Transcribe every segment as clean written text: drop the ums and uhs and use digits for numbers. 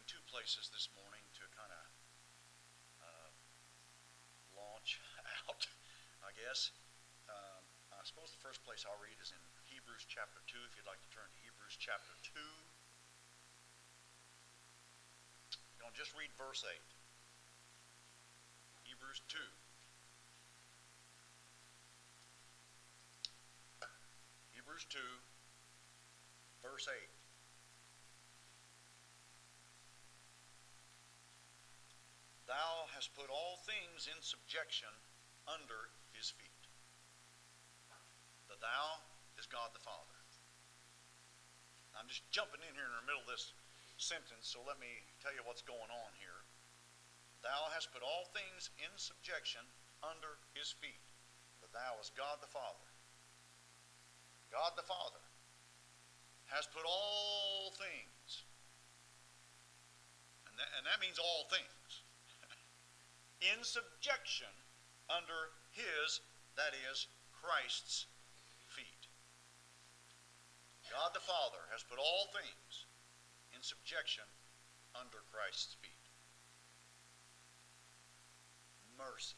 two places this morning to kind of launch out, I guess. I suppose the first place I'll read is in Hebrews chapter 2, if you'd like to turn to Hebrews chapter 2. I'm going to just read verse 8. Hebrews 2. Hebrews 2, verse 8. Thou hast put all things in subjection under his feet. The thou is God the Father. I'm just jumping in here in the middle of this sentence, so let me tell you what's going on here. Thou hast put all things in subjection under his feet. The thou is God the Father. God the Father has put all things, and that means all things, in subjection under his, that is, Christ's feet. God the Father has put all things in subjection under Christ's feet. Mercy.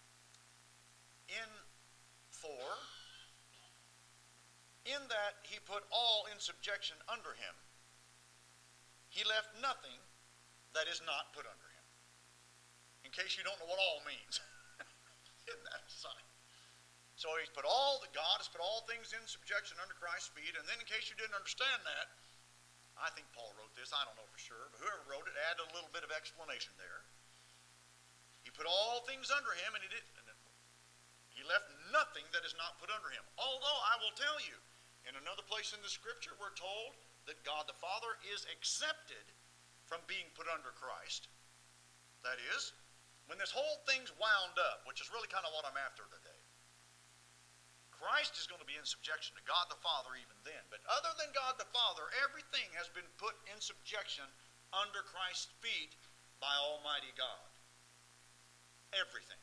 In that he put all in subjection under him, he left nothing that is not put under him. In case you don't know what all means. Isn't that a sign? So he's put God has put all things in subjection under Christ's feet, and then in case you didn't understand that, I think Paul wrote this, I don't know for sure, but whoever wrote it added a little bit of explanation there. He put all things under him, and he left nothing that is not put under him. Although I will tell you, in another place in the scripture, we're told that God the Father is accepted from being put under Christ. That is, when this whole thing's wound up, which is really kind of what I'm after today. Christ is going to be in subjection to God the Father even then. But other than God the Father, everything has been put in subjection under Christ's feet by Almighty God. Everything.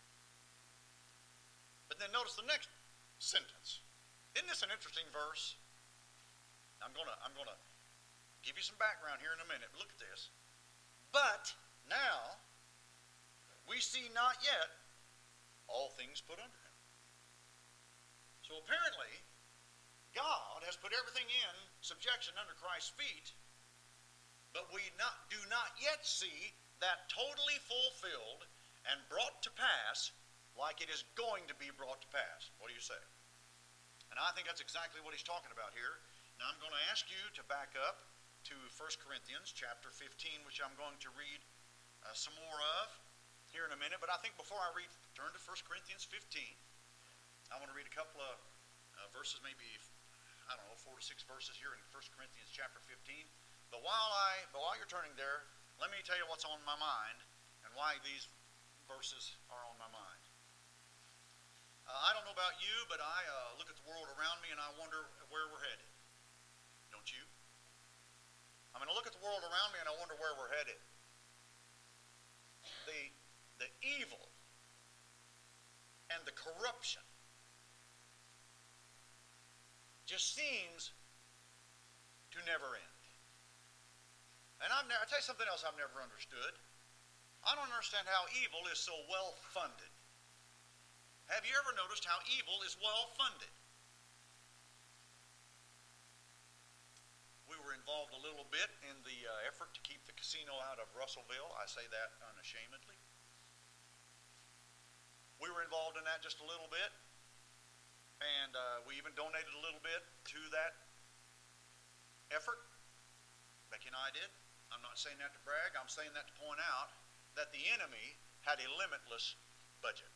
But then notice the next sentence. Isn't this an interesting verse? I'm going to give you some background here in a minute. Look at this. But now we see not yet all things put under him. So apparently, God has put everything in subjection under Christ's feet, but we do not yet see that totally fulfilled and brought to pass like it is going to be brought to pass. What do you say? And I think that's exactly what he's talking about here. Now I'm going to ask you to back up to 1 Corinthians chapter 15, which I'm going to read some more of here in a minute. But I think before I turn to 1 Corinthians 15, I want to read a couple of verses, maybe, 4 to 6 verses here in 1 Corinthians chapter 15. But while you're turning there, let me tell you what's on my mind and why these verses are on my mind. I don't know about you, but I look at the world around me and I wonder where we're headed. Don't you? I mean, I look at the world around me and I wonder where we're headed. The evil and the corruption just seems to never end. And I'll tell you something else I've never understood. I don't understand how evil is so well funded. Have you ever noticed how evil is well funded? We were involved a little bit in the effort to keep the casino out of Russellville. I say that unashamedly. We were involved in that just a little bit. And we even donated a little bit to that effort. Becky and I did. I'm not saying that to brag. I'm saying that to point out that the enemy had a limitless budget.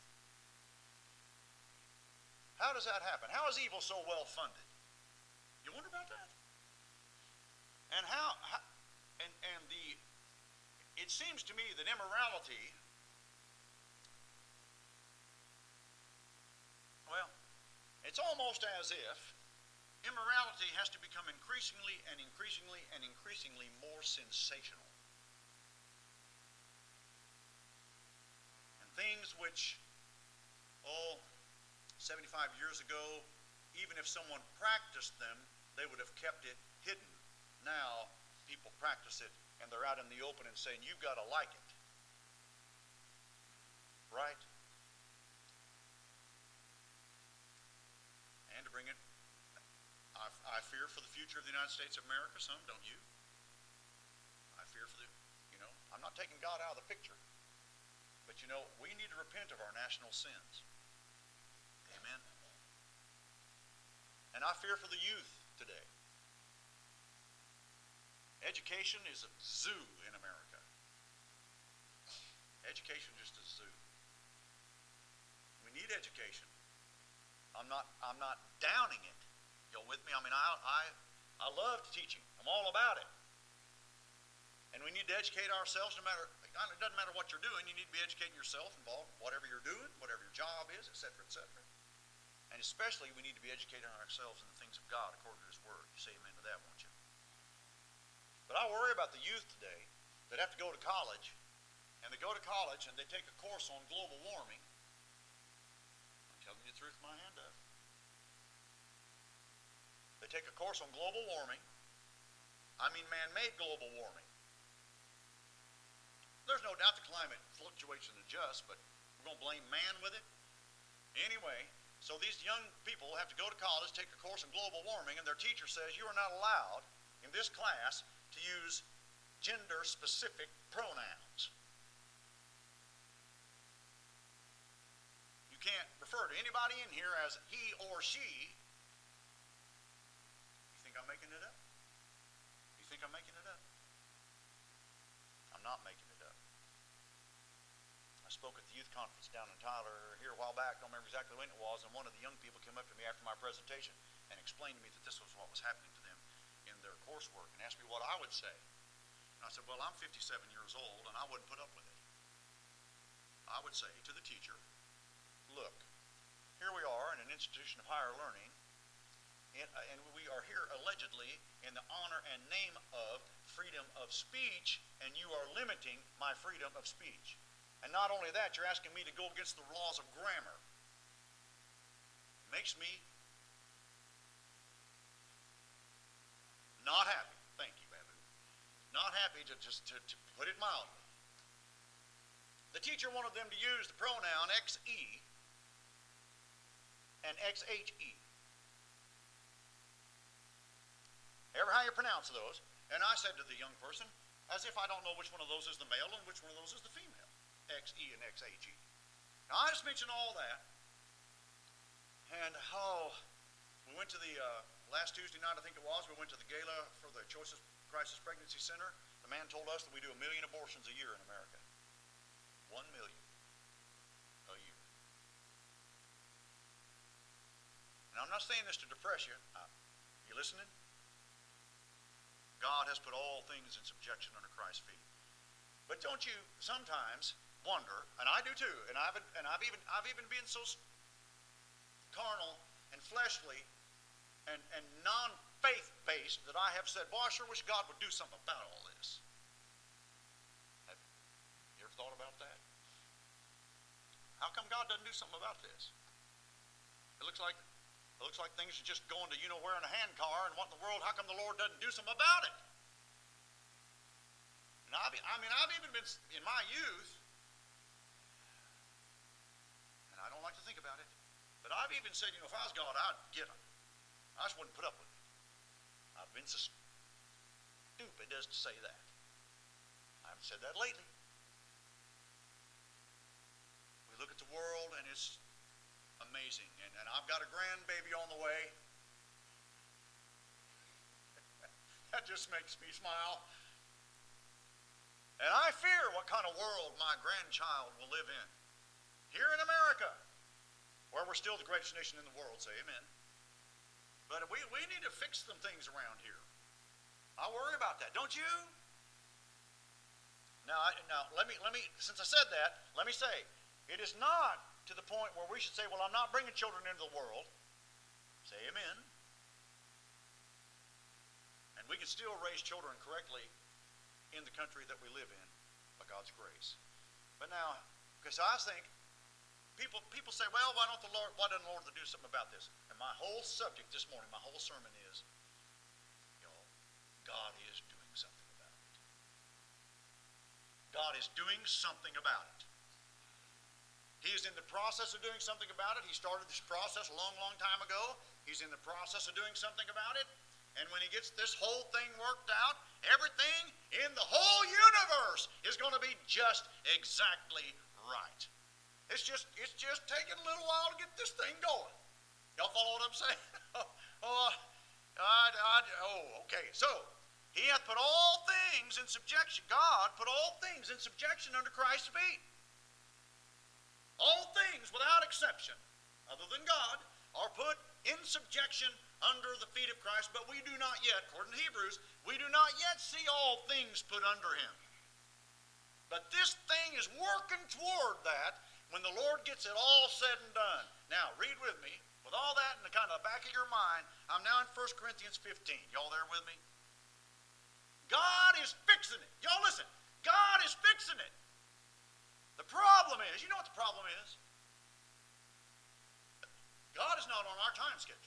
How does that happen? How is evil so well funded? You wonder about that? And it seems to me that immorality, well, it's almost as if immorality has to become increasingly and increasingly and increasingly more sensational. And things which, 75 years ago, even if someone practiced them, they would have kept it hidden. Now, people practice practice it, and they're out in the open and saying, you've got to like it. Right? And to bring it, I fear for the future of the United States of America. Some, don't you? I fear for the, I'm not taking God out of the picture. But we need to repent of our national sins. Amen. And I fear for the youth today. Education is a zoo in America. Education is just a zoo. We need education. I'm not downing it. You with me? I mean, I love teaching. I'm all about it. And we need to educate ourselves. It doesn't matter what you're doing. You need to be educating yourself involved in whatever you're doing, whatever your job is, etc., etc. And especially we need to be educating ourselves in the things of God according to His Word. You say amen to that, won't you? But I worry about the youth today that have to go to college, and they go to college and they take a course on global warming. I'm telling you the truth, my hand up. They take a course on global warming. I mean man-made global warming. There's no doubt the climate fluctuates and adjusts, but we're going to blame man with it? Anyway, so these young people have to go to college, take a course on global warming, and their teacher says you are not allowed in this class to use gender-specific pronouns. You can't refer to anybody in here as he or she. You think I'm making it up? You think I'm making it up? I'm not making it up. I spoke at the youth conference down in Tyler here a while back. I don't remember exactly when it was, and one of the young people came up to me after my presentation and explained to me that this was what was happening to them in their coursework and asked me what I would say. And I said, well, I'm 57 years old and I wouldn't put up with it. I would say to the teacher, look, here we are in an institution of higher learning, and we are here allegedly in the honor and name of freedom of speech, and you are limiting my freedom of speech. And not only that, you're asking me to go against the laws of grammar. Makes me not happy. Thank you, Babu. Not happy, to put it mildly. The teacher wanted them to use the pronoun XE and XHE. Ever how you pronounce those? And I said to the young person, as if I don't know which one of those is the male and which one of those is the female. XE and XHE. Now I just mentioned all that. And we went to the last Tuesday night, I think it was, we went to the gala for the Choices Crisis Pregnancy Center. The man told us that we do 1 million abortions a year in America. 1 million a year. And I'm not saying this to depress you. You listening? God has put all things in subjection under Christ's feet. But don't you sometimes wonder, and I do too, and I've even been so carnal and fleshly and non-faith-based that I have said, boy, I sure wish God would do something about all this. Have you ever thought about that? How come God doesn't do something about this? It looks like things are just going to where in a handcar, and what in the world, how come the Lord doesn't do something about it? And I've even been, in my youth, and I don't like to think about it, but I've even said, if I was God, I'd get them. I just wouldn't put up with it. I've been so stupid as to say that. I haven't said that lately. We look at the world, and it's amazing. And I've got a grandbaby on the way. That just makes me smile. And I fear what kind of world my grandchild will live in. Here in America, where we're still the greatest nation in the world, say amen. But we need to fix some things around here. I worry about that, don't you? Now let me, since I said that, let me say, it is not to the point where we should say, well, I'm not bringing children into the world. Say amen. And we can still raise children correctly in the country that we live in by God's grace. But now, because I think, people say, well, why doesn't the Lord do something about this? And my whole subject this morning, my whole sermon is, God is doing something about it. God is doing something about it. He is in the process of doing something about it. He started this process a long, long time ago. He's in the process of doing something about it. And when he gets this whole thing worked out, everything in the whole universe is going to be just exactly right. It's just taking a little while to get this thing going. Y'all follow what I'm saying? Okay. So, he hath put all things in subjection. God put all things in subjection under Christ's feet. All things, without exception, other than God, are put in subjection under the feet of Christ, but we do not yet, according to Hebrews, we do not yet see all things put under him. But this thing is working toward that when the Lord gets it all said and done. Now, read with me. With all that in the kind of the back of your mind, I'm now in 1 Corinthians 15. Y'all there with me? God is fixing it. Y'all listen. God is fixing it. The problem is, you know what the problem is? God is not on our time schedule.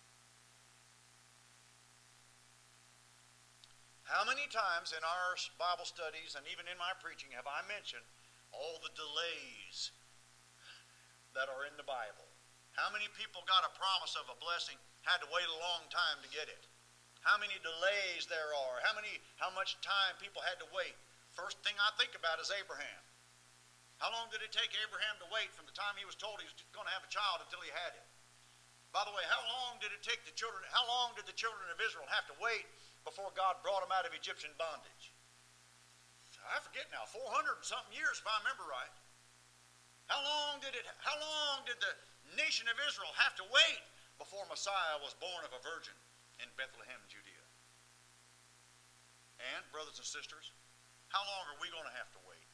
How many times in our Bible studies and even in my preaching have I mentioned all the delays that are in the Bible? How many people got a promise of a blessing, had to wait a long time to get it? How many delays there are? How much time people had to wait? First thing I think about is Abraham. How long did it take Abraham to wait from the time he was told he was going to have a child until he had it? By the way, how long did the children of Israel have to wait before God brought them out of Egyptian bondage? I forget now, 400 and something years if I remember right. How long did the nation of Israel have to wait before Messiah was born of a virgin in Bethlehem, Judea? And, brothers and sisters, how long are we going to have to wait?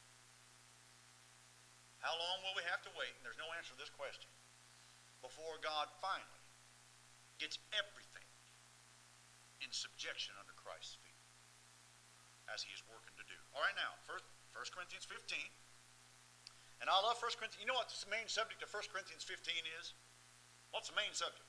How long will we have to wait? And there's no answer to this question. Before God finally gets everything in subjection under Christ's feet, as he is working to do. All right, now, 1 Corinthians 15. And I love 1 Corinthians. You know what the main subject of 1 Corinthians 15 is? What's the main subject?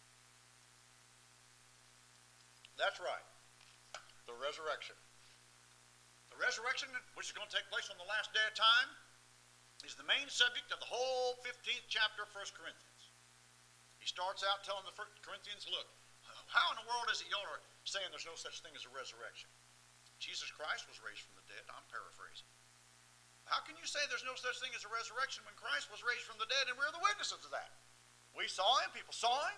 That's right. The resurrection. The resurrection, which is going to take place on the last day of time, is the main subject of the whole 15th chapter of 1 Corinthians. He starts out telling the Corinthians, look, how in the world is it y'all are saying there's no such thing as a resurrection? Jesus Christ was raised from the dead. I'm paraphrasing. How can you say there's no such thing as a resurrection when Christ was raised from the dead and we're the witnesses of that? We saw him. People saw him.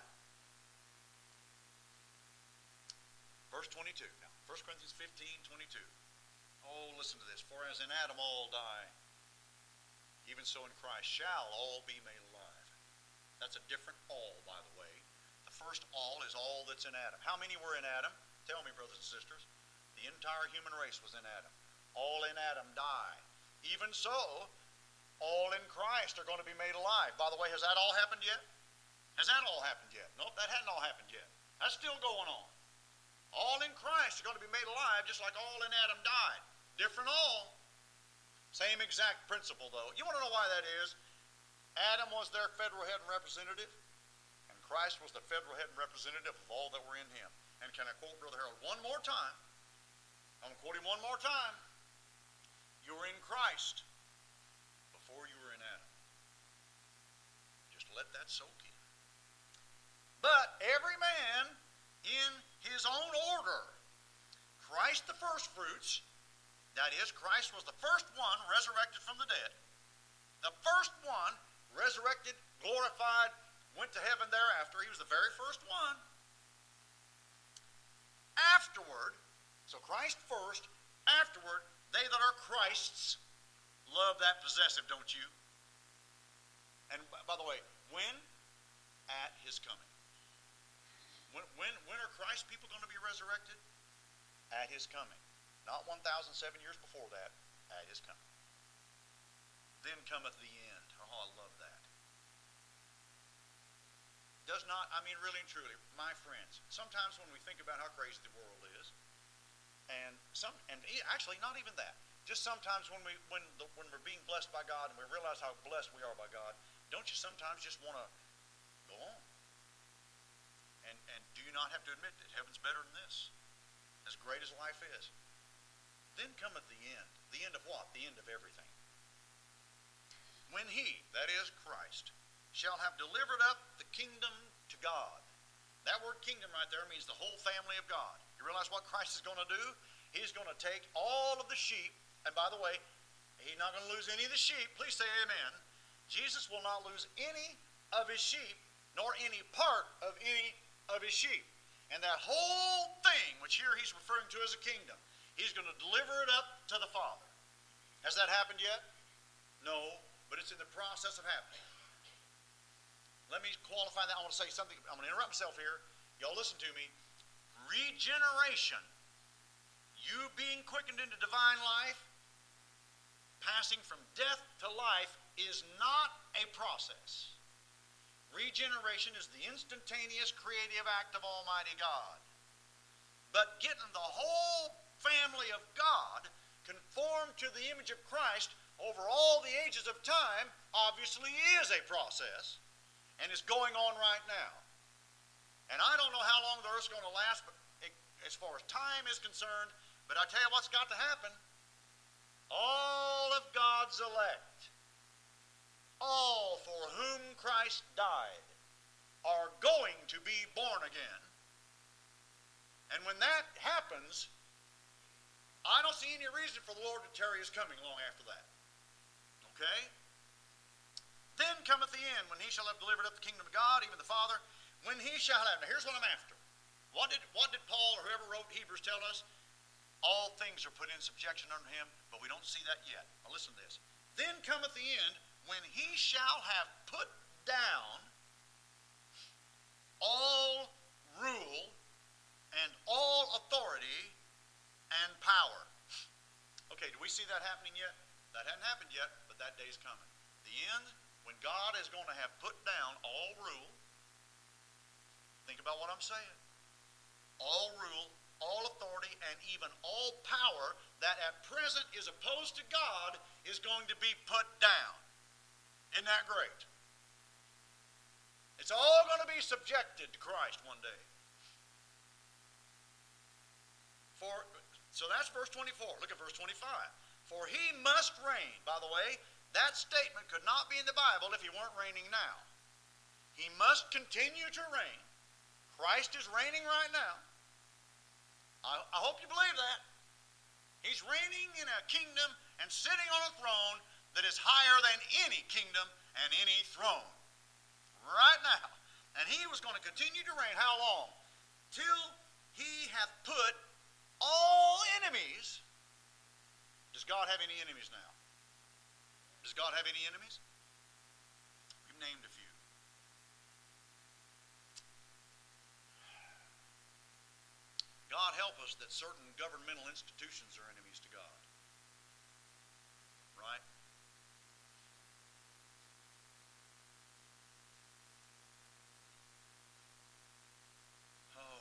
Verse 22. Now, 1 Corinthians 15:22. Oh, listen to this. For as in Adam all die, even so in Christ shall all be made alive. That's a different all, by the way. The first all is all that's in Adam. How many were in Adam? Tell me, brothers and sisters. The entire human race was in Adam. All in Adam die. Even so, all in Christ are going to be made alive. By the way, has that all happened yet? Has that all happened yet? Nope, that hadn't all happened yet. That's still going on. All in Christ are going to be made alive just like all in Adam died. Different all. Same exact principle, though. You want to know why that is? Adam was their federal head and representative, and Christ was the federal head and representative of all that were in him. And can I quote Brother Harold one more time? I'm going to quote him one more time. You were in Christ before you were in Adam. Just let that soak in. But every man in his own order. Christ the first fruits. That is, Christ was the first one resurrected from the dead. The first one resurrected, glorified, went to heaven thereafter. He was the very first one. Afterward, so Christ first, afterward, they that are Christ's, love that possessive, don't you? And by the way, when? At his coming. When are Christ's people going to be resurrected? At his coming. Not 1,007 years before that, at his coming. Then cometh the end. Oh, I love that. Does not, I mean really and truly, my friends, sometimes when we think about how crazy the world is, and actually not even that, just sometimes when we're being blessed by God and we realize how blessed we are by God, don't you sometimes just want to go on? And do you not have to admit that heaven's better than this? As great as life is. Then cometh the end. The end of what? The end of everything. When he, that is Christ, shall have delivered up the kingdom to God. That word kingdom right there means the whole family of God. You realize what Christ is going to do? He's going to take all of the sheep, and by the way, he's not going to lose any of the sheep. Please say amen. Jesus will not lose any of his sheep, nor any part of any of his sheep. And that whole thing, which here he's referring to as a kingdom, he's going to deliver it up to the Father. Has that happened yet? No, but it's in the process of happening. Let me qualify that. I want to say something. I'm going to interrupt myself here. Y'all listen to me. Regeneration, you being quickened into divine life, passing from death to life, is not a process. Regeneration is the instantaneous creative act of Almighty God. But getting the whole family of God conformed to the image of Christ over all the ages of time obviously is a process and is going on right now. And I don't know how long the earth's going to last, but as far as time is concerned, but I tell you what's got to happen. All of God's elect, all for whom Christ died, are going to be born again. And when that happens, I don't see any reason for the Lord to tarry his coming long after that. Okay? Then cometh the end, when he shall have delivered up the kingdom of God, even the Father, when he shall have. Now here's what I'm after. What did Paul or whoever wrote Hebrews tell us? All things are put in subjection unto him, but we don't see that yet. Now listen to this. Then cometh the end, when he shall have put down all rule and all authority and power. Okay, do we see that happening yet? That hadn't happened yet, but that day's coming. The end, when God is going to have put down all rule. Think about what I'm saying. All rule, all authority, and even all power that at present is opposed to God is going to be put down. Isn't that great? It's all going to be subjected to Christ one day. So that's verse 24. Look at verse 25. For he must reign. By the way, that statement could not be in the Bible if he weren't reigning now. He must continue to reign. Christ is reigning right now. I hope you believe that. He's reigning in a kingdom and sitting on a throne that is higher than any kingdom and any throne. Right now. And he was going to continue to reign how long? Till he hath put all enemies. Does God have any enemies now? Does God have any enemies? We've named a few. God help us that certain governmental institutions are enemies to God. Right? Oh.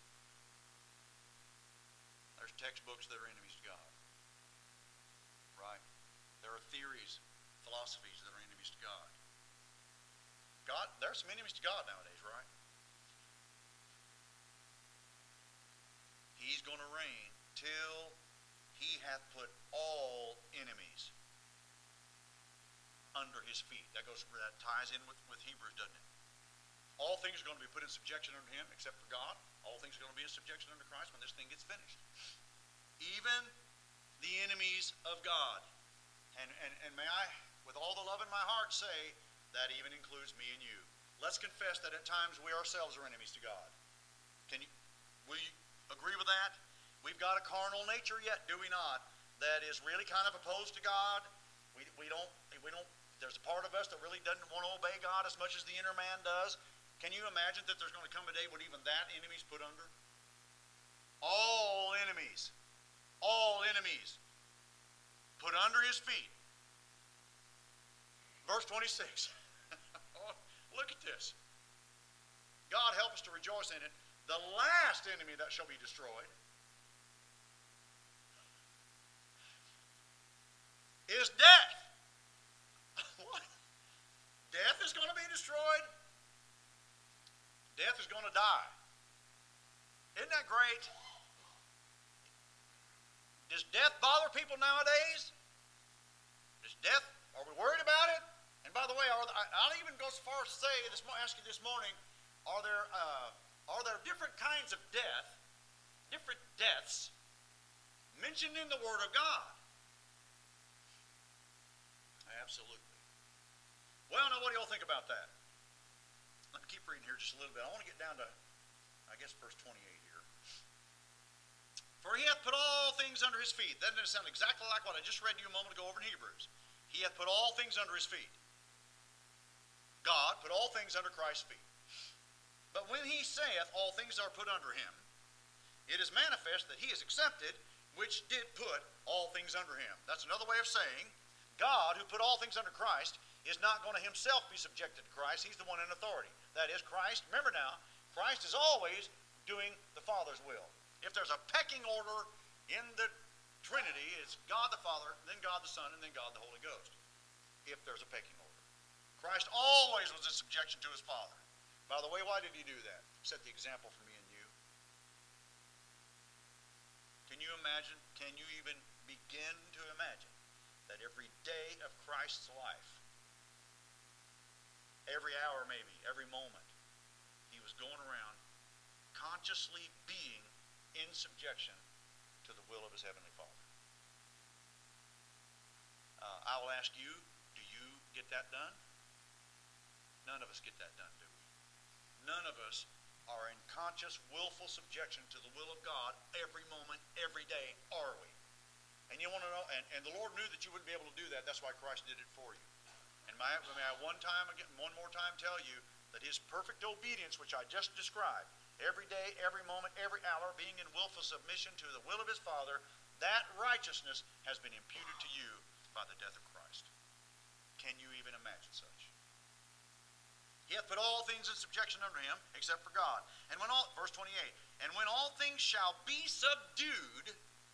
There's textbooks that are enemies to God. Right? There are theories, philosophies that are enemies to God. There are some enemies to God nowadays, right? He's going to reign till he hath put all enemies under his feet. That ties in with Hebrews, doesn't it? All things are going to be put in subjection unto him except for God. All things are going to be in subjection unto Christ when this thing gets finished. Even the enemies of God. And may I, with all the love in my heart, say that even includes me and you. Let's confess that at times we ourselves are enemies to God. Will you agree with that? We've got a carnal nature yet, do we not? That is really kind of opposed to God. We don't. There's a part of us that really doesn't want to obey God as much as the inner man does. Can you imagine that there's going to come a day when even that enemy's put under? All enemies put under his feet. Verse 26. Look at this. God help us to rejoice in it. The last enemy that shall be destroyed is death. What? Death is going to be destroyed? Death is going to die. Isn't that great? Does death bother people nowadays? Is death, are we worried about it? And by the way, I'll even go so far as to say, ask you this morning, are there different kinds of death, different deaths, mentioned in the Word of God? Absolutely. Well, now what do y'all think about that? Let me keep reading here just a little bit. I want to get down to, I guess, verse 28 here. For he hath put all things under his feet. Doesn't it sound exactly like what I just read to you a moment ago over in Hebrews? He hath put all things under his feet. God put all things under Christ's feet. But when he saith all things are put under him, it is manifest that he is accepted, which did put all things under him. That's another way of saying, God, who put all things under Christ, is not going to himself be subjected to Christ. He's the one in authority. That is Christ. Remember now, Christ is always doing the Father's will. If there's a pecking order in the Trinity, it's God the Father, then God the Son, and then God the Holy Ghost. If there's a pecking order. Christ always was in subjection to his Father. By the way, why did he do that? Set the example for me and you. Can you imagine? Can you even begin to imagine that every day of Christ's life, every hour maybe, every moment, he was going around consciously being in subjection to the will of his heavenly Father? I will ask you, do you get that done? None of us get that done, do we? None of us are in conscious, willful subjection to the will of God every moment, every day, are we? And you want to know, and the Lord knew that you wouldn't be able to do that. That's why Christ did it for you. And may I one more time tell you that his perfect obedience, which I just described, every day, every moment, every hour, being in willful submission to the will of his Father, that righteousness has been imputed to you by the death of Christ. Can you even imagine such? He hath put all things in subjection under him, except for God. And verse 28, and when all things shall be subdued,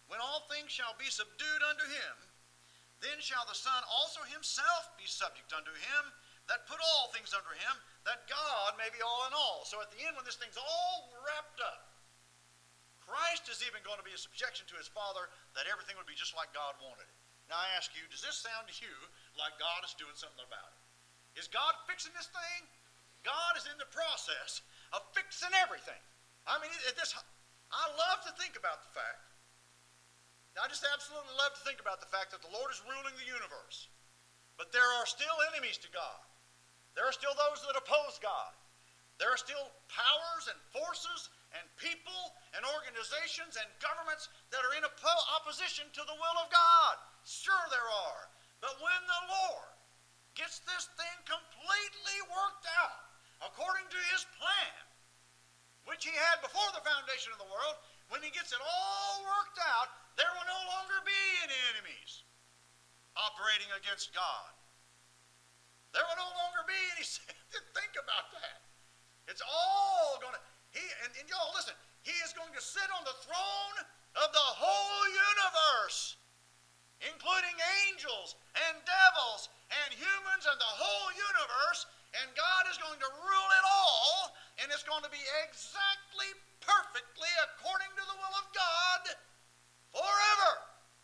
unto him, then shall the Son also himself be subject unto him that put all things under him, that God may be all in all. So at the end, when this thing's all wrapped up, Christ is even going to be a subjection to his Father, that everything would be just like God wanted it. Now I ask you, does this sound to you like God is doing something about it? Is God fixing this thing? God is in the process of fixing everything. I mean, I love to think about the fact, I just absolutely love to think about the fact that the Lord is ruling the universe. But there are still enemies to God. There are still those that oppose God. There are still powers and forces and people and organizations and governments that are in opposition to the will of God. Sure there are. But when the Lord gets this thing completely worked out according to his plan, which he had before the foundation of the world, when he gets it all worked out, there will no longer be any enemies operating against God. There will no longer be any sin. Think about that. It's all going to, and y'all listen, he is going to sit on the throne of the whole universe, including angels and devils and humans and the whole universe, and God is going to rule it all, and it's going to be exactly, perfectly according to the will of God forever.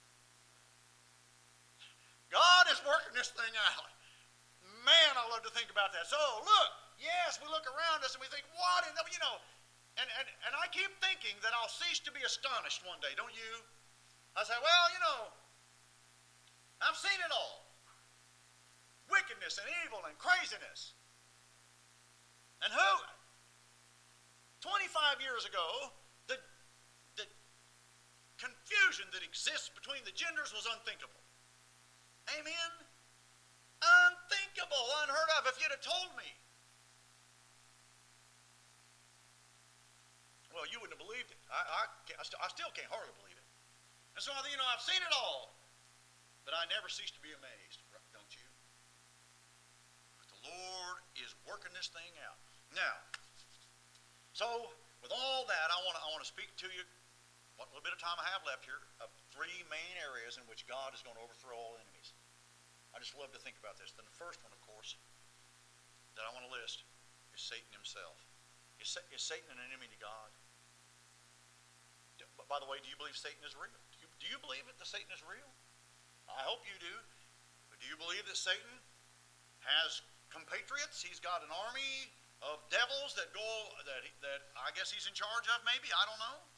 God is working this thing out. Man, I love to think about that. So, look, yes, we look around us and we think, what in the, and I keep thinking that I'll cease to be astonished one day, don't you? I say, well, I've seen it all. Wickedness and evil and craziness. And 25 years ago, the confusion that exists between the genders was unthinkable. Amen? Unthinkable, unheard of. If you'd have told me, well, you wouldn't have believed it. I still can't hardly believe it. And so, I've seen it all, but I never cease to be amazed, don't you? But the Lord is working this thing out. Now, so with all that, I want to speak to you, what little bit of time I have left here, of three main areas in which God is going to overthrow all enemies. I just love to think about this. Then the first one, of course, that I want to list is Satan himself. Is Satan an enemy to God? By the way, do you believe Satan is real? Do you believe believe it, that Satan is real? I hope you do. But do you believe that Satan has compatriots? He's got an army of devils that I guess he's in charge of, maybe? I don't know.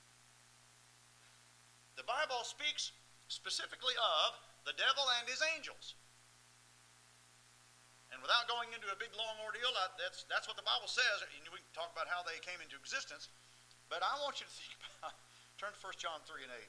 The Bible speaks specifically of the devil and his angels. And without going into a big long ordeal, that's what the Bible says. And we can talk about how they came into existence. But I want you to think about, turn to 1 John 3 and 8.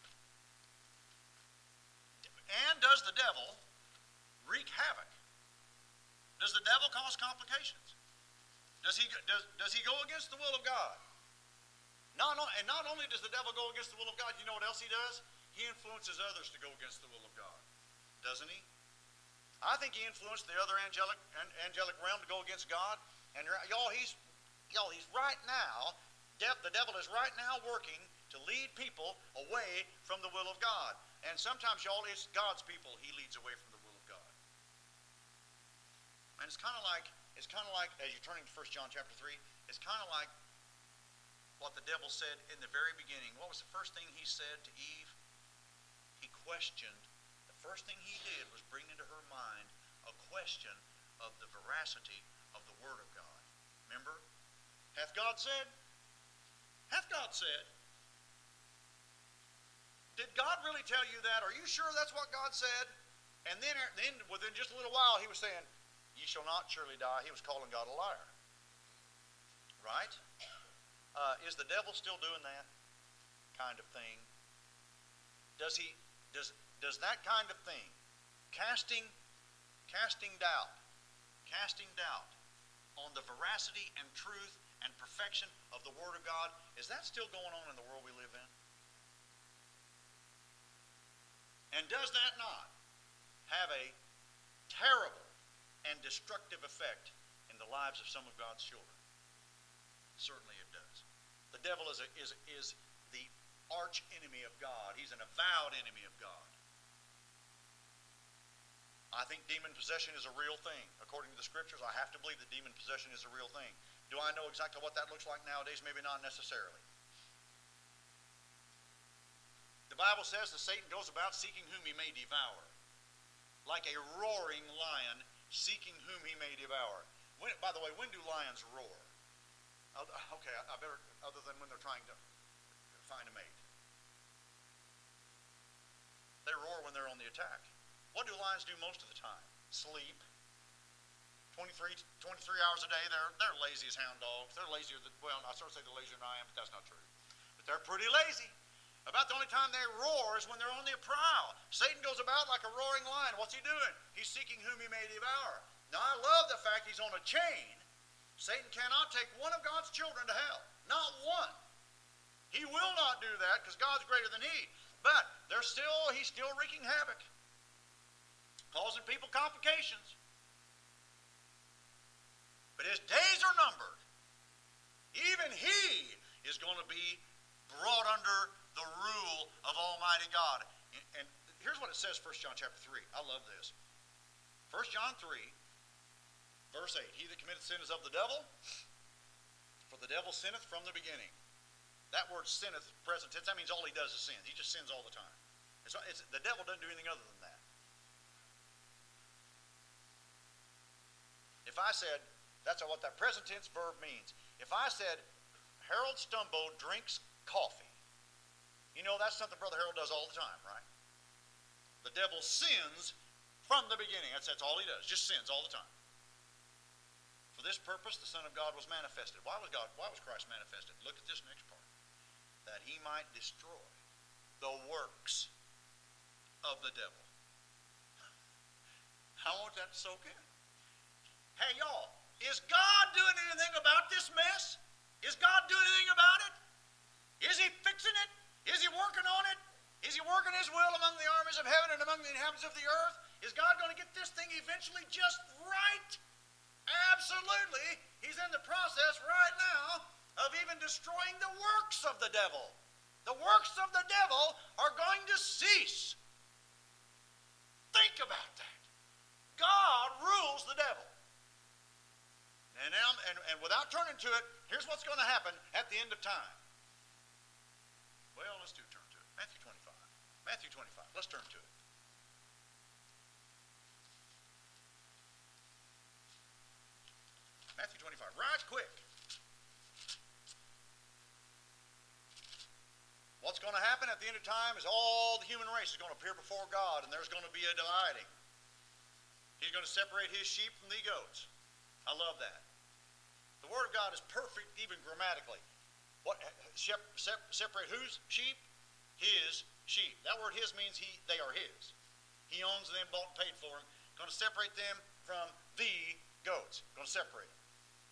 And does the devil wreak havoc? Does the devil cause complications? Does he go against the will of God? And not only does the devil go against the will of God, you know what else he does? He influences others to go against the will of God. Doesn't he? I think he influenced the other angelic realm to go against God. And y'all, he's right now, the devil is right now working to lead people away from the will of God. And sometimes, y'all, it's God's people he leads away from the will of God. And it's kind of like, as you're turning to 1 John chapter 3, it's kind of like what the devil said in the very beginning. What was the first thing he said to Eve? He questioned. The first thing he did was bring into her mind a question of the veracity of the Word of God. Remember? Hath God said? Hath God said? Did God really tell you that? Are you sure that's what God said? And then within just a little while, he was saying, ye shall not surely die. He was calling God a liar. Right? Is the devil still doing that kind of thing? Does that kind of thing, casting doubt on the veracity and truth and perfection of the Word of God, is that still going on in the world we live in? And does that not have a terrible and destructive effect in the lives of some of God's children? Certainly it does. The devil is the arch enemy of God. He's an avowed enemy of God. I think demon possession is a real thing. According to the Scriptures, I have to believe that demon possession is a real thing. Do I know exactly what that looks like nowadays? Maybe not necessarily. The Bible says that Satan goes about seeking whom he may devour, like a roaring lion seeking whom he may devour. By the way, when do lions roar? Okay, I better, other than when they're trying to find a mate. They roar when they're on the attack. What do lions do most of the time? Sleep. 23 hours a day. They're lazy as hound dogs. They're lazier than, well, I sort of say they're lazier than I am, but that's not true. But they're pretty lazy. About the only time they roar is when they're on the prowl. Satan goes about like a roaring lion. What's he doing? He's seeking whom he may devour. Now, I love the fact he's on a chain. Satan cannot take one of God's children to hell. Not one. He will not do that because God's greater than he. But he's still wreaking havoc, causing people complications. But his days are numbered. Even he is going to be brought under the rule of Almighty God. And here's what it says, 1 John chapter 3. I love this. 1 John 3, verse 8. He that committeth sin is of the devil, for the devil sinneth from the beginning. That word sinneth, present tense, that means all he does is sin. He just sins all the time. The devil doesn't do anything other than that. If I said, that's what that present tense verb means. If I said, Harold Stumbo drinks coffee, you know that's something Brother Harold does all the time, right? The devil sins from the beginning. That's all he does, just sins all the time. For this purpose the Son of God was manifested. Why was Christ manifested? Look at this next part. That he might destroy the works of the devil. I want that to soak in. Hey, y'all, is God doing anything about this mess? Is God doing anything about it? Is he fixing it? Is he working on it? Is he working his will among the armies of heaven and among the inhabitants of the earth? Is God going to get this thing eventually just right? Absolutely. He's in the process right now of even destroying the works of the devil. The works of the devil are going to cease. Think about that. God rules the devil. And without turning to it, here's what's going to happen at the end of time. Well, let's turn to it. Matthew 25. Matthew 25. Let's turn to it. Matthew 25. Right quick. What's going to happen at the end of time is all the human race is going to appear before God, and there's going to be a dividing. He's going to separate his sheep from the goats. I love that. The Word of God is perfect, even grammatically. What separate whose sheep? His sheep. That word "his" means they are his. He owns them, bought and paid for them. Going to separate them from the goats. Going to separate them.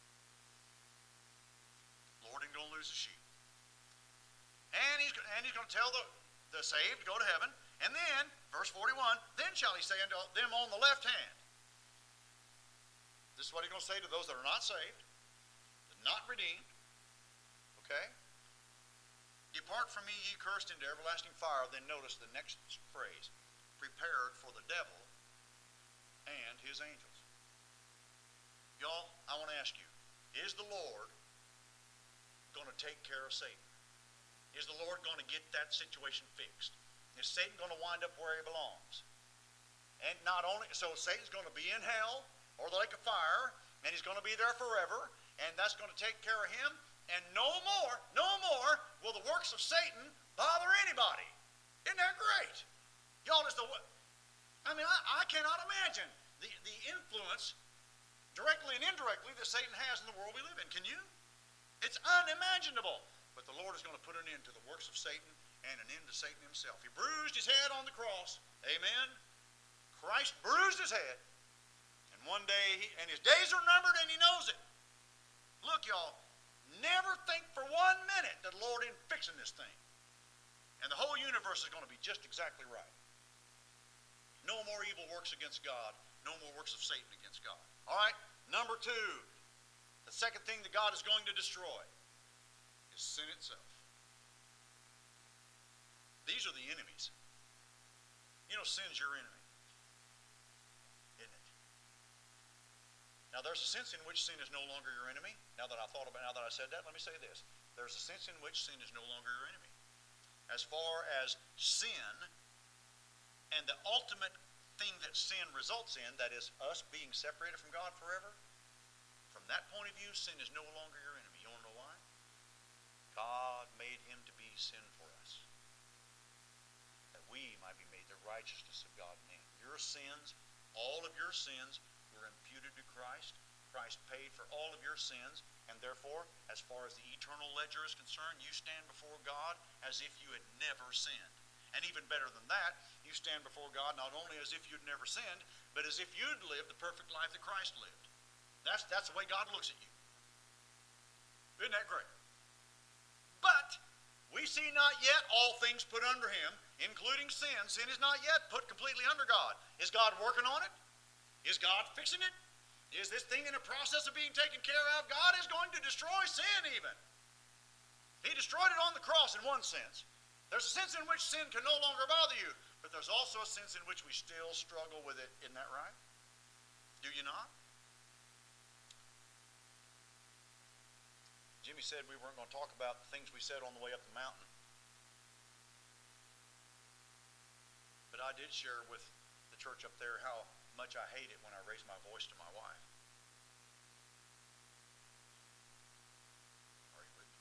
Lord ain't going to lose the sheep. And he's going to tell the saved to go to heaven. And then, verse 41, then shall he say unto them on the left hand. This is what he's going to say to those that are not saved, not redeemed. Okay? Depart from me, ye cursed, into everlasting fire. Then notice the next phrase. Prepared for the devil and his angels. Y'all, I want to ask you, is the Lord going to take care of Satan? Is the Lord going to get that situation fixed? Is Satan going to wind up where he belongs? And not only, so Satan's going to be in hell or the lake of fire, and he's going to be there forever, and that's going to take care of him, and no more will the works of Satan bother anybody. Isn't that great? Y'all, I cannot imagine the influence, directly and indirectly, that Satan has in the world we live in. Can you? It's unimaginable. But the Lord is going to put an end to the works of Satan and an end to Satan himself. He bruised his head on the cross. Amen. Christ bruised his head. And one day, and his days are numbered, and he knows it. Look, y'all, never think for 1 minute that the Lord isn't fixing this thing. And the whole universe is going to be just exactly right. No more evil works against God. No more works of Satan against God. All right, number 2. The second thing that God is going to destroy is sin itself. These are the enemies. You know, sin's your enemy, isn't it? Now, there's a sense in which sin is no longer your enemy. Now that I said that, let me say this. There's a sense in which sin is no longer your enemy. As far as sin and the ultimate thing that sin results in, that is us being separated from God forever, from that point of view, sin is no longer your enemy. You want to know why? God made him to be sin for us, that we might be made the righteousness of God in him. Your sins, all of your sins, were imputed to Christ. Christ paid for all of your sins, and therefore, as far as the eternal ledger is concerned, you stand before God as if you had never sinned. And even better than that, you stand before God not only as if you'd never sinned, but as if you'd lived the perfect life that Christ lived. That's the way God looks at you. Isn't that great? But we see not yet all things put under him, including sin. Sin is not yet put completely under God. Is God working on it? Is God fixing it? Is this thing in a process of being taken care of? God is going to destroy sin even. He destroyed it on the cross in one sense. There's a sense in which sin can no longer bother you, but there's also a sense in which we still struggle with it. Isn't that right? Do you not? Jimmy said we weren't going to talk about the things we said on the way up the mountain. But I did share with the church up there how much I hate it when I raise my voice to my wife. Are you with me?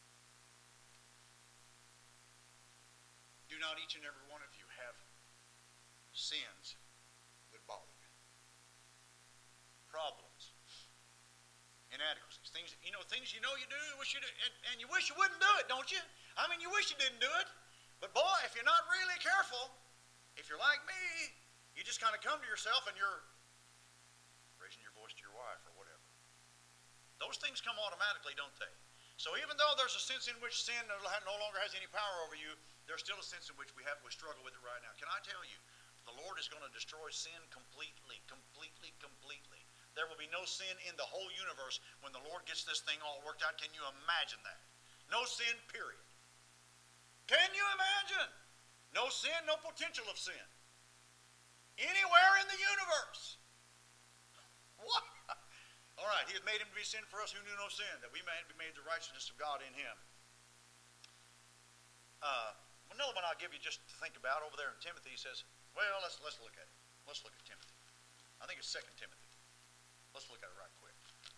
Do not each and every one of you have sins that bother you? Problems. Inadequacies, things you know you do, and you wish you wouldn't do it, don't you? I mean, you wish you didn't do it, but boy, if you're not really careful, if you're like me, you just kind of come to yourself and you're raising your voice to your wife or whatever. Those things come automatically, don't they? So even though there's a sense in which sin no longer has any power over you, there's still a sense in which we struggle with it right now. Can I tell you, the Lord is going to destroy sin completely. There will be no sin in the whole universe when the Lord gets this thing all worked out. Can you imagine that? No sin, period. Can you imagine? No sin, no potential of sin. Anywhere in the universe. What? All right, he had made him to be sin for us who knew no sin, that we might be made the righteousness of God in him. Another one I'll give you just to think about over there in Timothy. He says, well, let's look at it. Let's look at Timothy. I think it's 2 Timothy. Let's look at it right quick.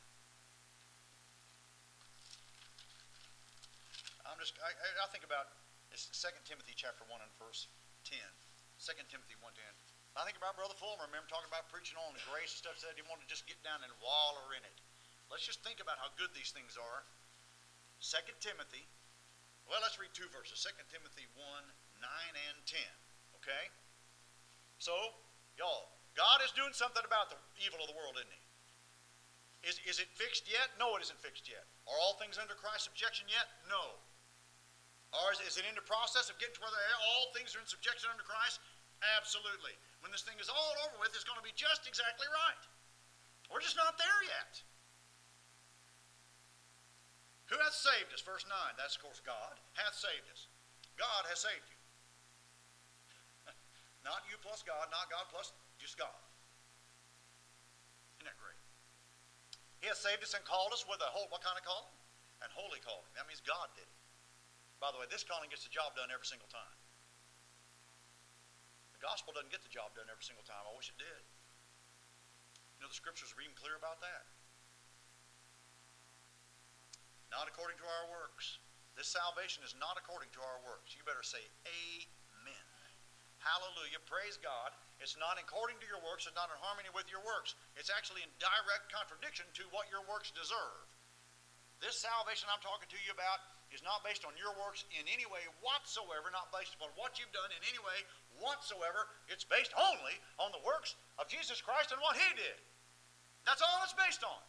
I think about it's 2 Timothy chapter 1 and verse 10. 2 Timothy 1:10. I think about Brother Fulmer. Remember talking about preaching on grace and stuff. Said he wanted to just get down and waller in it. Let's just think about how good these things are. 2 Timothy. Well, let's read two verses. 2 Timothy 1:9 and 10. Okay? So, y'all, God is doing something about the evil of the world, isn't he? Is it fixed yet? No, it isn't fixed yet. Are all things under Christ's subjection yet? No. Or is it in the process of getting to where all things are in subjection under Christ? Absolutely. When this thing is all over with, it's going to be just exactly right. We're just not there yet. Who hath saved us? Verse 9. That's, of course, God hath saved us. God has saved you. Not you plus God, not God plus just God. Isn't that great? He has saved us and called us with a what kind of calling? An holy calling. That means God did it. By the way, this calling gets the job done every single time. The gospel doesn't get the job done every single time. I wish it did. You know, the scriptures are even clear about that. Not according to our works. This salvation is not according to our works. You better say amen. Hallelujah. Praise God. It's not according to your works. It's not in harmony with your works. It's actually in direct contradiction to what your works deserve. This salvation I'm talking to you about is not based on your works in any way whatsoever, not based upon what you've done in any way whatsoever. It's based only on the works of Jesus Christ and what he did. That's all it's based on.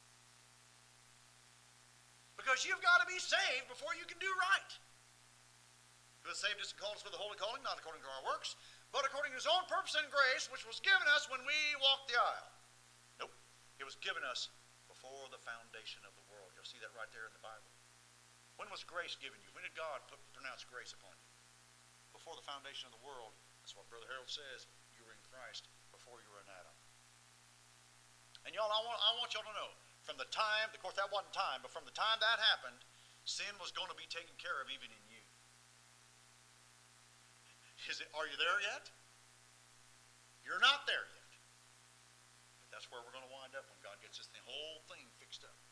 Because you've got to be saved before you can do right. Who has saved us and called us with a holy calling, not according to our works, but according to his own purpose and grace, which was given us when we walked the aisle. Nope. It was given us before the foundation of the world. You'll see that right there in the Bible. When was grace given you? When did God pronounce grace upon you? Before the foundation of the world. That's what Brother Harold says. You were in Christ before you were in Adam. And y'all, I want y'all to know, from the time, of course that wasn't time, but from the time that happened, sin was going to be taken care of even in you. Are you there yet? You're not there yet. But that's where we're going to wind up when God gets this whole thing fixed up.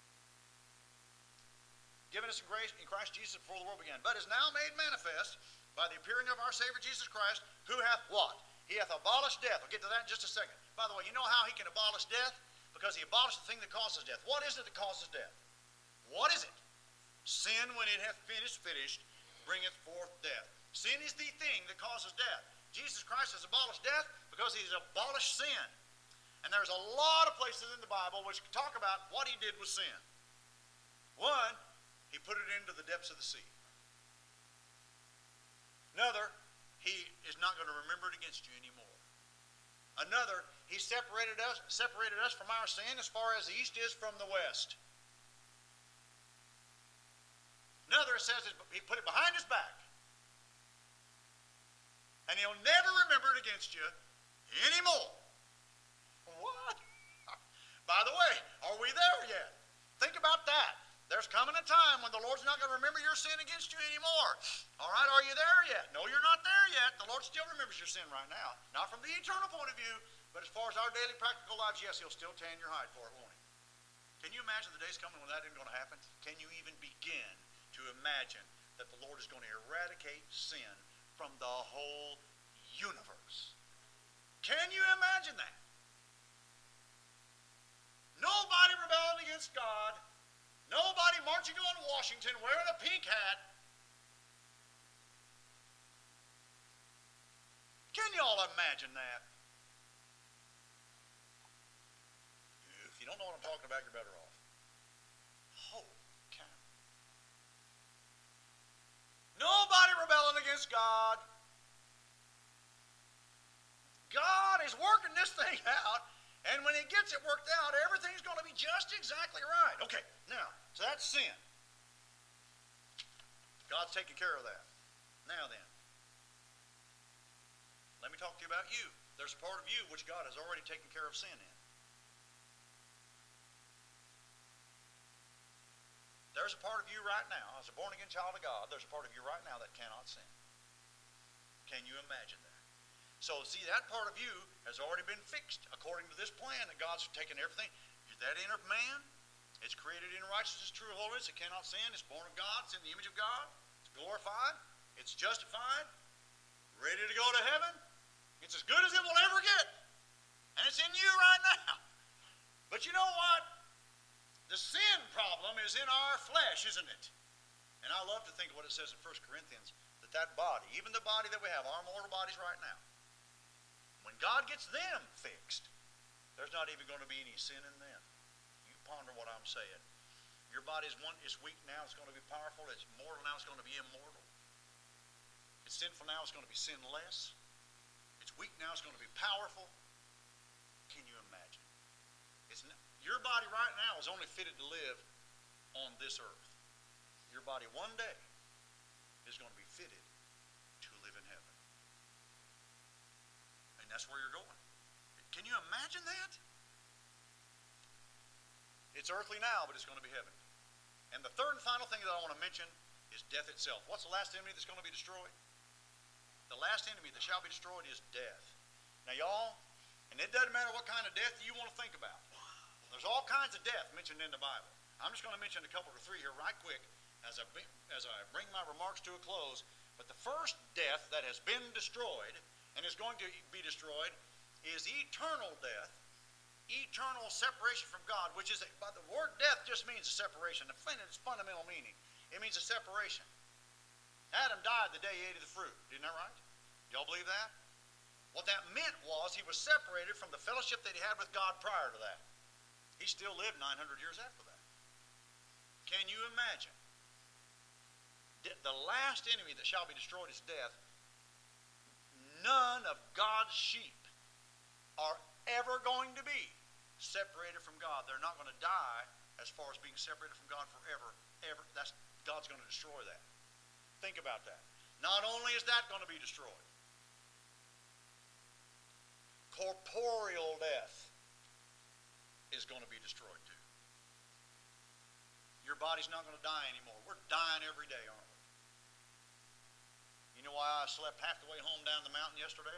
Given us in grace in Christ Jesus before the world began, but is now made manifest by the appearing of our Savior Jesus Christ, who hath what? He hath abolished death. We'll get to that in just a second. By the way, you know how he can abolish death? Because he abolished the thing that causes death. What is it that causes death? What is it? Sin, when it hath finished, bringeth forth death. Sin is the thing that causes death. Jesus Christ has abolished death because he's abolished sin. And there's a lot of places in the Bible which talk about what he did with sin. One, he put it into the depths of the sea. Another, he is not going to remember it against you anymore. Another, he separated us from our sin as far as the east is from the west. Another says he put it behind his back. And he'll never remember it against you anymore. What? By the way, are we there yet? Think about that. There's coming a time when the Lord's not going to remember your sin against you anymore. All right, are you there yet? No, you're not there yet. The Lord still remembers your sin right now. Not from the eternal point of view, but as far as our daily practical lives, yes, he'll still tan your hide for it, won't he? Can you imagine the days coming when that isn't going to happen? Can you even begin to imagine that the Lord is going to eradicate sin from the whole universe? Can you imagine that? Nobody rebelling against God. Nobody marching on Washington wearing a pink hat. Can y'all imagine that? If you don't know what I'm talking about, you're better off. Holy cow. Nobody rebelling against God. God is working this thing out, and when he gets it worked out, everything's going to be just exactly right. Okay, now, so that's sin. God's taking care of that. Now then, let me talk to you about you. There's a part of you which God has already taken care of sin in. There's a part of you right now, as a born-again child of God, there's a part of you right now that cannot sin. Can you imagine that? So see, that part of you has already been fixed according to this plan that God's taken everything. That inner man, it's created in righteousness, true holiness. It cannot sin. It's born of God. It's in the image of God. It's glorified. It's justified. Ready to go to heaven. It's as good as it will ever get. And it's in you right now. But you know what? The sin problem is in our flesh, isn't it? And I love to think of what it says in 1 Corinthians, that body, even the body that we have, our mortal bodies right now, when God gets them fixed, there's not even going to be any sin in them. You ponder what I'm saying. Your body is weak now, it's going to be powerful. It's mortal now, it's going to be immortal. It's sinful now, it's going to be sinless. It's weak now, it's going to be powerful. Can you imagine? Your body right now is only fitted to live on this earth. Your body one day is going to be fitted to live in heaven. And that's where you're going. Can you imagine that? It's earthly now, but it's going to be heaven. And the third and final thing that I want to mention is death itself. What's the last enemy that's going to be destroyed? The last enemy that shall be destroyed is death. Now, y'all, and it doesn't matter what kind of death you want to think about. There's all kinds of death mentioned in the Bible. I'm just going to mention a couple or three here right quick as I bring my remarks to a close. But the first death that has been destroyed and is going to be destroyed is eternal death, eternal separation from God, which is, by the word death just means a separation. Its fundamental meaning, it means a separation. Adam died the day he ate of the fruit. Isn't that right? Y'all believe that? What that meant was he was separated from the fellowship that he had with God prior to that. He still lived 900 years after that. Can you imagine? The last enemy that shall be destroyed is death. None of God's sheep are ever going to be separated from God. They're not going to die as far as being separated from God forever. Ever. God's going to destroy that. Think about that. Not only is that going to be destroyed, corporeal death is going to be destroyed too. Your body's not going to die anymore. We're dying every day, aren't we? You know why I slept half the way home down the mountain yesterday?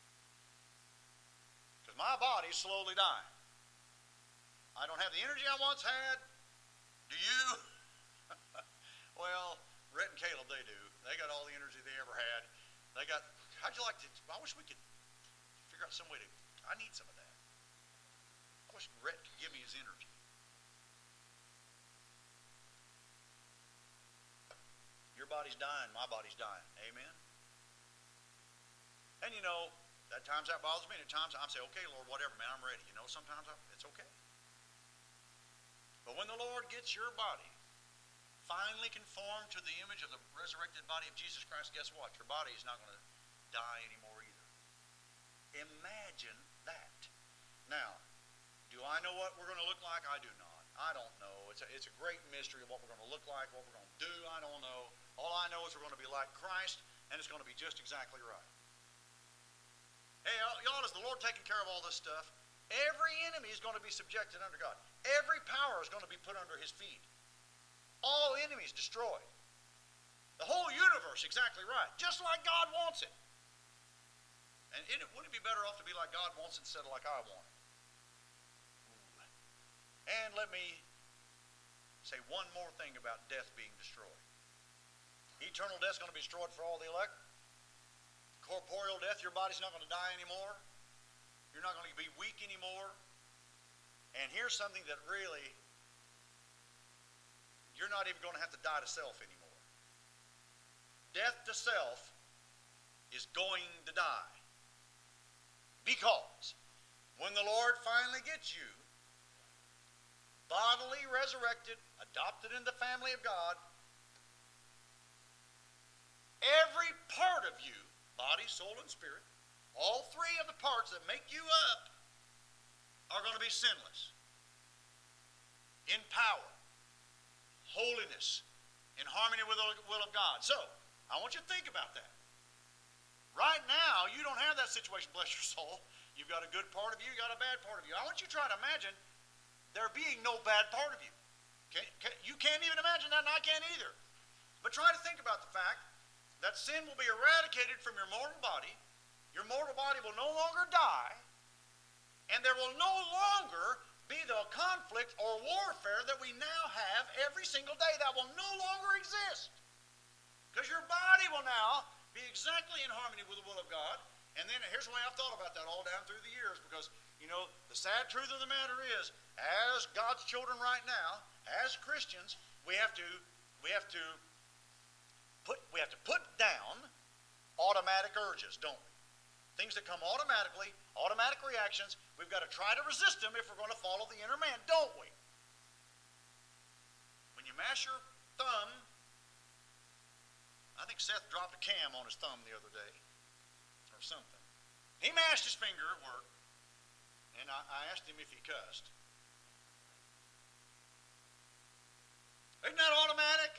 Because my body's slowly dying. I don't have the energy I once had. Do you? Well, Rhett and Caleb, they do. They got all the energy they ever had. How'd you like to, I wish we could figure out some way to, I need some of that. I wish Rhett could give me his energy. Your body's dying, my body's dying. Amen? And you know, at times that bothers me, and at times I'm saying, okay, Lord, whatever, man, I'm ready. You know, sometimes it's okay. But when the Lord gets your body finally conformed to the image of the resurrected body of Jesus Christ, guess what? Your body is not going to die anymore either. Imagine that. Now, do I know what we're going to look like? I do not. I don't know. It's a great mystery of what we're going to look like, what we're going to do. I don't know. All I know is we're going to be like Christ, and it's going to be just exactly right. Hey, y'all, is the Lord taking care of all this stuff? Every enemy is going to be subjected under God. Every power is going to be put under his feet. All enemies destroyed. The whole universe exactly right, just like God wants it. And wouldn't it be better off to be like God wants it instead of like I want it? And let me say one more thing about death being destroyed. Eternal death is going to be destroyed for all the elect. Corporeal death, your body's not going to die anymore. You're not going to be weak anymore. And here's something that really, you're not even going to have to die to self anymore. Death to self is going to die. Because when the Lord finally gets you, bodily resurrected, adopted in the family of God, every part of you, body, soul, and spirit, all three of the parts that make you up are going to be sinless, in power, holiness, in harmony with the will of God. So, I want you to think about that. Right now, you don't have that situation, bless your soul. You've got a good part of you, you've got a bad part of you. I want you to try to imagine there being no bad part of you. You can't even imagine that, and I can't either. But try to think about the fact that sin will be eradicated from your mortal body. Your mortal body will no longer die, and there will no longer be the conflict or warfare that we now have every single day. That will no longer exist. Because your body will now be exactly in harmony with the will of God. And then here's the way I've thought about that all down through the years, because, you know, the sad truth of the matter is, as God's children right now, as Christians, we have to put down automatic urges, don't we? Things that come automatically, automatic reactions. We've got to try to resist them if we're going to follow the inner man, don't we? When you mash your thumb, I think Seth dropped a cam on his thumb the other day, or something. He mashed his finger at work, and I asked him if he cussed. Isn't that automatic?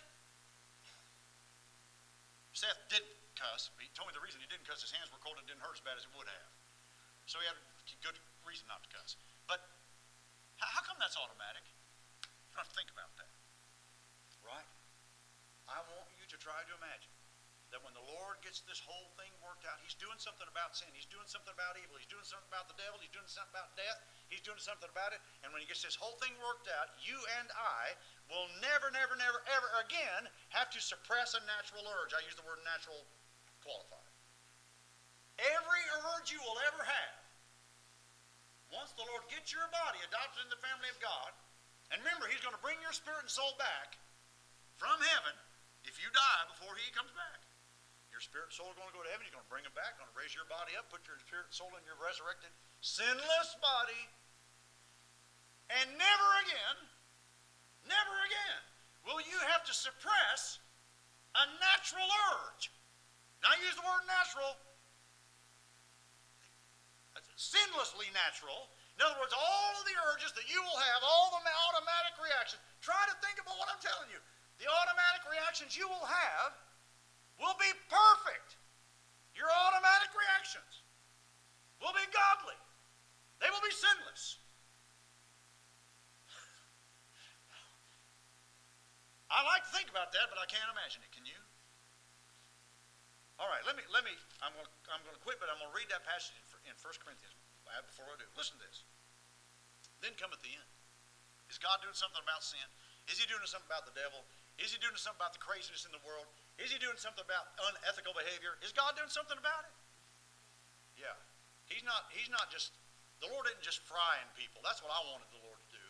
Seth didn't cuss. He told me the reason he didn't cuss, his hands were cold and didn't hurt as bad as it would have. So he had a good reason not to cuss. But how come that's automatic? You don't have to think about that. Right? I want you to try to imagine that when the Lord gets this whole thing worked out, He's doing something about sin. He's doing something about evil. He's doing something about the devil. He's doing something about death. He's doing something about it. And when He gets this whole thing worked out, you and I will never, never, never, ever again have to suppress a natural urge. I use the word natural qualifier. Every urge you will ever have, once the Lord gets your body adopted in the family of God, and remember, He's going to bring your spirit and soul back from heaven if you die before He comes back. Your spirit and soul are going to go to heaven. He's going to bring them back, going to raise your body up, put your spirit and soul in your resurrected, sinless body, and never again will you have to suppress a natural urge. Now I use the word natural, sinlessly natural. In other words, all of the urges that you will have, all the automatic reactions. Try to think about what I'm telling you. The automatic reactions you will have will be perfect. Your automatic reactions will be godly. They will be sinless. I like to think about that, but I can't imagine it. Can you? All right, let me. I'm going to quit, but I'm going to read that passage in 1 Corinthians before I do. Listen to this. Then cometh the end. Is God doing something about sin? Is He doing something about the devil? Is He doing something about the craziness in the world? Is He doing something about unethical behavior? Is God doing something about it? Yeah. He's not just, the Lord isn't just frying people. That's what I wanted the Lord to do.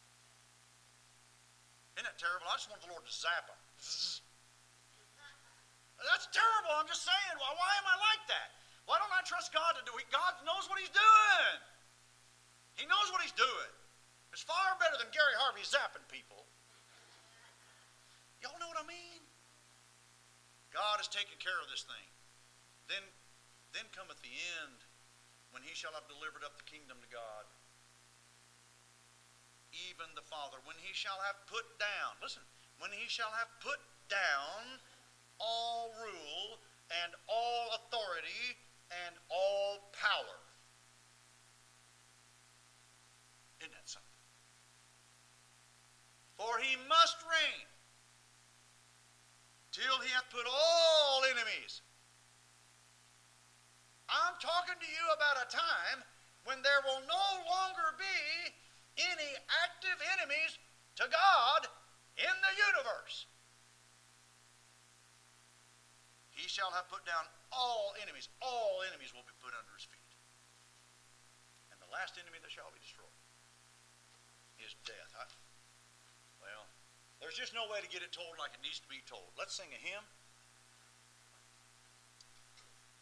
Isn't that terrible? I just wanted the Lord to zap them. Zzz. That's terrible. I'm just saying. Why am I like that? Why don't I trust God to do it? God knows what He's doing. He knows what He's doing. It's far better than Gary Harvey zapping people. Y'all know what I mean? God is taking care of this thing. Then cometh the end, when He shall have delivered up the kingdom to God. Even the Father, when He shall have put down, listen, when He shall have put down all rule and all authority and all power. Isn't that something? For He must reign till He hath put all enemies. I'm talking to you about a time when there will no longer be any active enemies to God in the universe. He shall have put down all enemies. All enemies will be put under His feet. And the last enemy that shall be destroyed is death. Well, there's just no way to get it told like it needs to be told. Let's sing a hymn.